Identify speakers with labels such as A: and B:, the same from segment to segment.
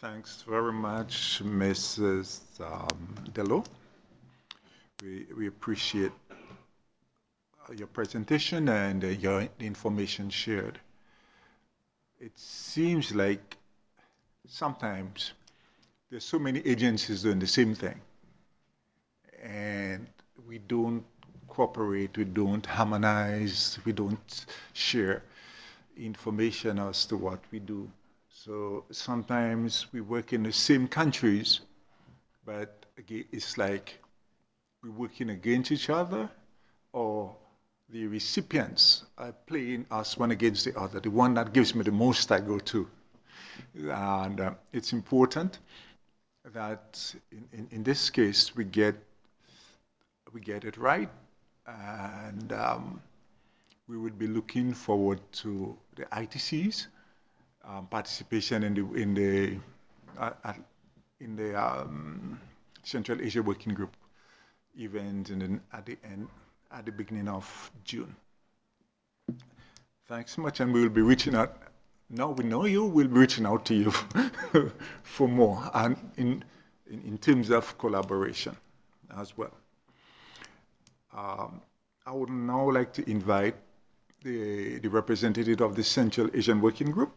A: Thanks very much, Mrs. Dello. We appreciate your presentation and your information shared. It seems like sometimes there's so many agencies doing the same thing, and we don't cooperate, we don't harmonize, we don't share information as to what we do. So sometimes we work in the same countries, but again, it's like we're working against each other, or the recipients are playing us one against the other. The one that gives me the most, I go to. And it's important that in this case we get it right, and we will be looking forward to the ITC's participation uh, in the Central Asia Working Group event at the beginning of June. Thanks so much, and we will be reaching out. Now we know you, we'll be reaching out to you for more, and in terms of collaboration as well. Um, I would now like to invite the representative of the Central Asian Working Group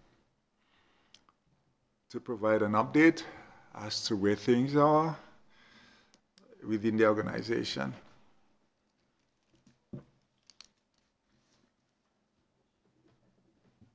A: to provide an update as to where things are within the organization.